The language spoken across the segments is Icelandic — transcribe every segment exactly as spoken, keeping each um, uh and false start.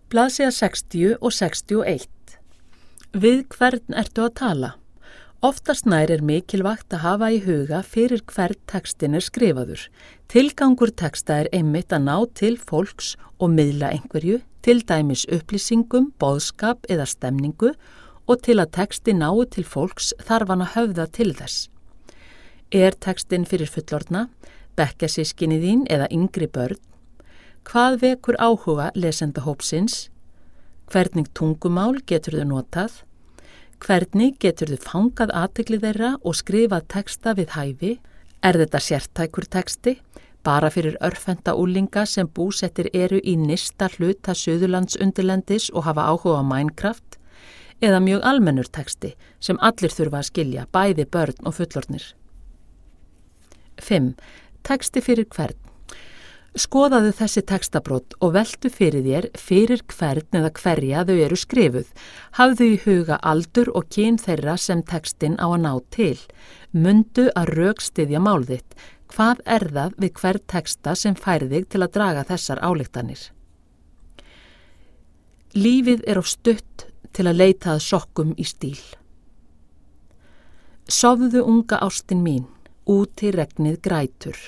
Blaðsíða sextíu og sextíu og eitt. Við hvern ertu að tala? Oftast nær er mikilvægt að hafa í huga fyrir hvern textin er skrifaður. Tilgangur texta er einmitt að ná til fólks og miðla einhverju, til dæmis upplýsingum, boðskap eða stemningu, og til að texti nái til fólks þarf hann að höfða til þess. Er textin fyrir fullorðna, bekkjarsystkini þín eða yngri börn? Hvað vekur áhuga lesendahópsins? Hvernig tungumál getur þau notað? Hvernig getur þau fangað athygli þeirra og skrifað texta við hæfi? Er þetta sértækur texti, bara fyrir örfenda úlinga sem búsettir eru í nyrsta hluta Suðurlandsundirlendis og hafa áhuga á Minecraft? Eða mjög almennur texti sem allir þurfa að skilja, bæði börn og fullorðnir? fimm. Texti fyrir hvern. Skoðaðu þessi textabrót og veltu fyrir þér fyrir hvern eða hverja þau eru skrifuð. Hafðu í huga aldur og kyn þeirra sem textin á að ná til. Mundu að rökstyðja mál þitt. Hvað er það við hvern texta sem fær þig til að draga þessar ályktanir? Lífið er of stutt til að leita að sokkum í stíl. Sofðu unga ástin mín, út í regnið grætur.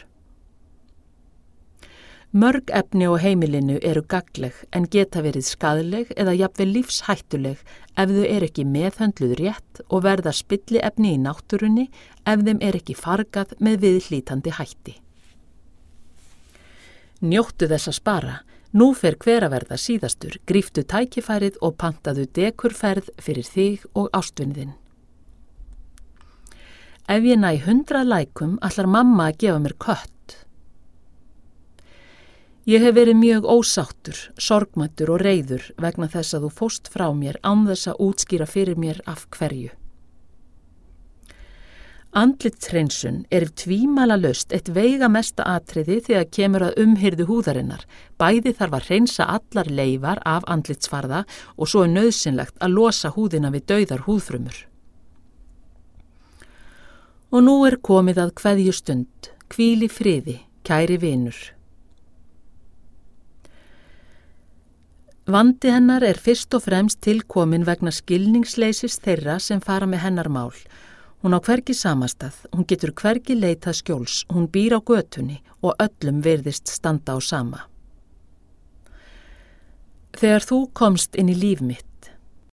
Mörg efni á heimilinu eru gagnleg en geta verið skaðleg eða jafnvel lífshættuleg ef þau eru ekki meðhöndluð rétt og verða spilliefni í náttúrunni ef þeim er ekki fargað með viðhlítandi hætti. Njóttu þess að spara. Nú fer hver að verða síðastur, gríftu tækifærið og pantaðu dekurferð fyrir þig og ástvinniðinn. Ef ég næ hundrað lækum ætlar mamma að gefa mér kött. Ég hef verið mjög ósáttur, sorgmættur og reiður vegna þess að þú fórst frá mér án þess að útskýra fyrir mér af hverju. Andlitshreinsun er tvímælalaust eitt veigamesta atriði þegar kemur að umhirðu húðarinnar. Bæði þarf að hreinsa allar leifar af andlitsfarða og svo er nauðsynlegt að losa húðina við dauðar húðfrumur. Og nú er komið að kveðjustund, hvíl í friði, kæri vinur. Vandi hennar er fyrst og fremst tilkomin vegna skilningsleysis þeirra sem fara með hennar mál. Hún á hvergi samastað, hún getur hvergi leitað skjóls, hún býr á götunni og öllum virðist standa á sama. Þegar þú komst inn í líf mitt,